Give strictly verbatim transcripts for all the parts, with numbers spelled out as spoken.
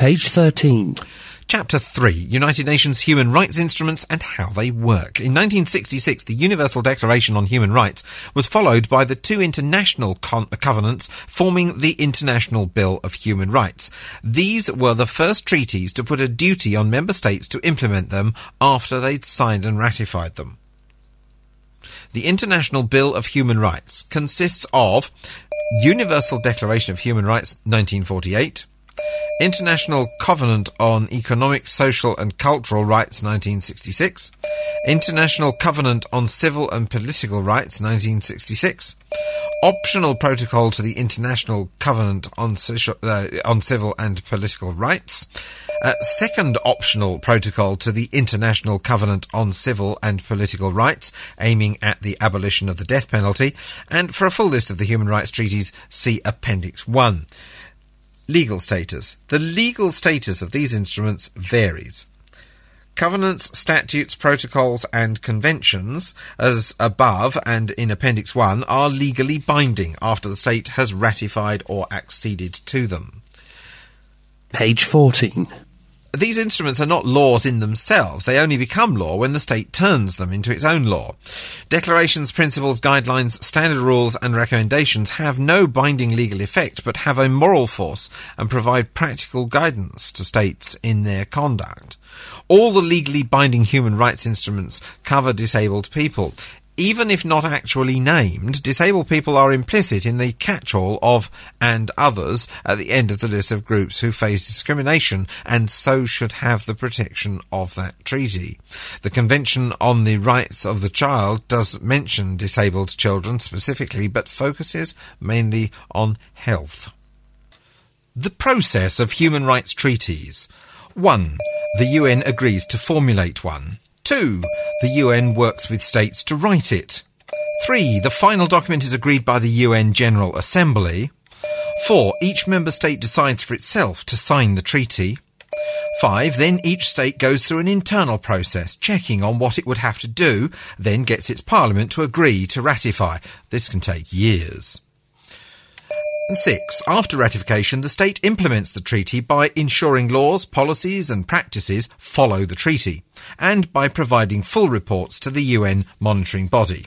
Page thirteen. Chapter three, United Nations Human Rights Instruments and How They Work. In nineteen sixty-six, the Universal Declaration on Human Rights was followed by the two international con- covenants forming the International Bill of Human Rights. These were the first treaties to put a duty on member states to implement them after they'd signed and ratified them. The International Bill of Human Rights consists of Universal Declaration of Human Rights nineteen forty-eight, International Covenant on Economic, Social and Cultural Rights nineteen sixty-six, International Covenant on Civil and Political Rights nineteen sixty-six, Optional Protocol to the International Covenant on, Social, uh, on Civil and Political Rights, uh, Second Optional Protocol to the International Covenant on Civil and Political Rights, aiming at the abolition of the death penalty, and for a full list of the human rights treaties, see Appendix one. Legal status. The legal status of these instruments varies. Covenants, statutes, protocols and conventions, as above and in Appendix one, are legally binding after the state has ratified or acceded to them. Page fourteen. These instruments are not laws in themselves. They only become law when the state turns them into its own law. Declarations, principles, guidelines, standard rules and recommendations have no binding legal effect but have a moral force and provide practical guidance to states in their conduct. All the legally binding human rights instruments cover disabled people. Even if not actually named, disabled people are implicit in the catch-all of "and others" at the end of the list of groups who face discrimination and so should have the protection of that treaty. The Convention on the Rights of the Child does mention disabled children specifically, but focuses mainly on health. The process of human rights treaties. one. The U N agrees to formulate one. two. The U N works with states to write it. three. The final document is agreed by the U N General Assembly. four. Each member state decides for itself to sign the treaty. five. Then each state goes through an internal process, checking on what it would have to do, then gets its parliament to agree to ratify. This can take years. And six. After ratification, the state implements the treaty by ensuring laws, policies and practices follow the treaty, and by providing full reports to the U N monitoring body.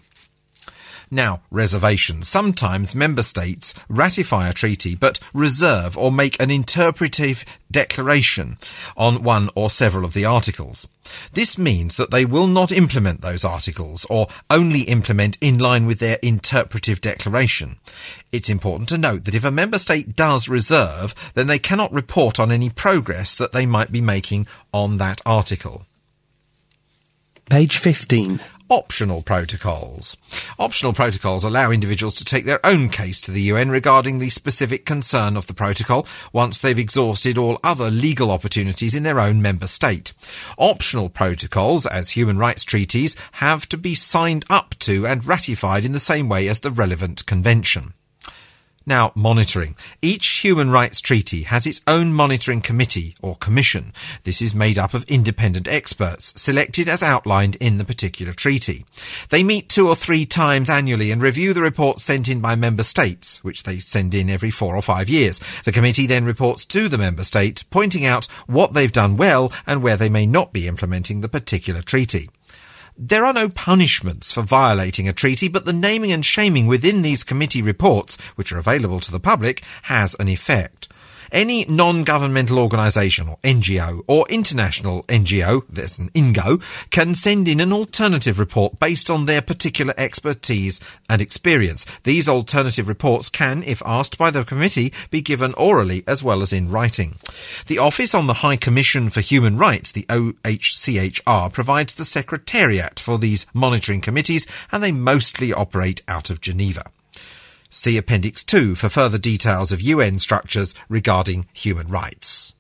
Now, reservations. Sometimes member states ratify a treaty but reserve or make an interpretive declaration on one or several of the articles. This means that they will not implement those articles or only implement in line with their interpretive declaration. It's important to note that if a member state does reserve, then they cannot report on any progress that they might be making on that article. Page fifteen. Optional protocols. Optional protocols allow individuals to take their own case to the U N regarding the specific concern of the protocol once they've exhausted all other legal opportunities in their own member state. Optional protocols, as human rights treaties, have to be signed up to and ratified in the same way as the relevant convention. Now, monitoring. Each human rights treaty has its own monitoring committee or commission. This is made up of independent experts, selected as outlined in the particular treaty. They meet two or three times annually and review the reports sent in by member states, which they send in every four or five years. The committee then reports to the member state, pointing out what they've done well and where they may not be implementing the particular treaty. There are no punishments for violating a treaty, but the naming and shaming within these committee reports, which are available to the public, has an effect. Any non-governmental organisation, or N G O, or international N G O, there's an I N G O, can send in an alternative report based on their particular expertise and experience. These alternative reports can, if asked by the committee, be given orally as well as in writing. The Office on the High Commission for Human Rights, the O H C H R, provides the secretariat for these monitoring committees, and they mostly operate out of Geneva. See Appendix two for further details of U N structures regarding human rights.